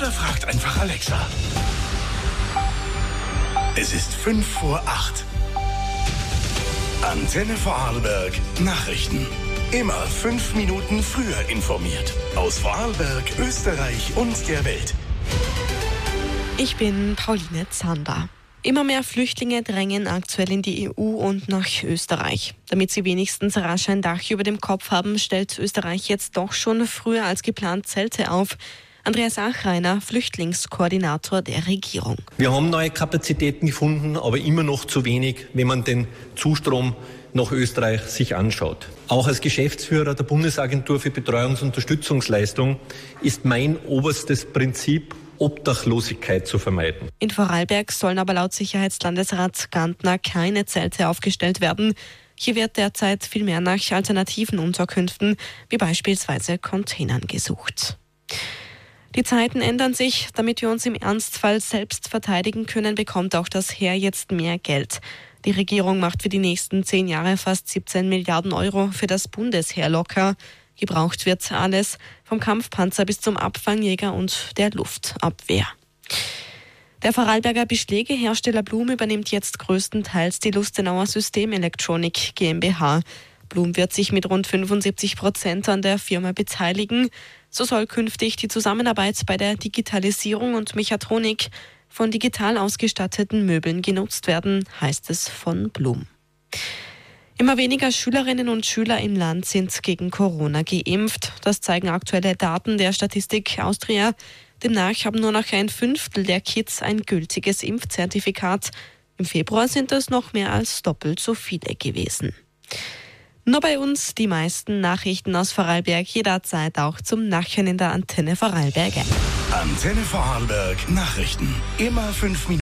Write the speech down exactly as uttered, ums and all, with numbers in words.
Oder fragt einfach Alexa. Es ist fünf vor acht. Antenne Vorarlberg Nachrichten. Immer fünf Minuten früher informiert. Aus Vorarlberg, Österreich und der Welt. Ich bin Pauline Zander. Immer mehr Flüchtlinge drängen aktuell in die E U und nach Österreich. Damit sie wenigstens rasch ein Dach über dem Kopf haben, stellt Österreich jetzt doch schon früher als geplant Zelte auf. Andreas Achreiner, Flüchtlingskoordinator der Regierung. Wir haben neue Kapazitäten gefunden, aber immer noch zu wenig, wenn man den Zustrom nach Österreich sich anschaut. Auch als Geschäftsführer der Bundesagentur für Betreuungs- und Unterstützungsleistung ist mein oberstes Prinzip, Obdachlosigkeit zu vermeiden. In Vorarlberg sollen aber laut Sicherheitslandesrat Gantner keine Zelte aufgestellt werden. Hier wird derzeit viel mehr nach alternativen Unterkünften, wie beispielsweise Containern, gesucht. Die Zeiten ändern sich. Damit wir uns im Ernstfall selbst verteidigen können, bekommt auch das Heer jetzt mehr Geld. Die Regierung macht für die nächsten zehn Jahre fast siebzehn Milliarden Euro für das Bundesheer locker. Gebraucht wird alles, vom Kampfpanzer bis zum Abfangjäger und der Luftabwehr. Der Vorarlberger Beschlägehersteller Blum übernimmt jetzt größtenteils die Lustenauer Systemelektronik GmbH. Blum wird sich mit rund fünfundsiebzig Prozent an der Firma beteiligen. So soll künftig die Zusammenarbeit bei der Digitalisierung und Mechatronik von digital ausgestatteten Möbeln genutzt werden, heißt es von Blum. Immer weniger Schülerinnen und Schüler im Land sind gegen Corona geimpft. Das zeigen aktuelle Daten der Statistik Austria. Demnach haben nur noch ein Fünftel der Kids ein gültiges Impfzertifikat. Im Februar sind es noch mehr als doppelt so viele gewesen. Nur bei uns die meisten Nachrichten aus Vorarlberg jederzeit auch zum Nachhören in der Antenne Vorarlberg. Antenne Vorarlberg Nachrichten. Immer fünf Minuten.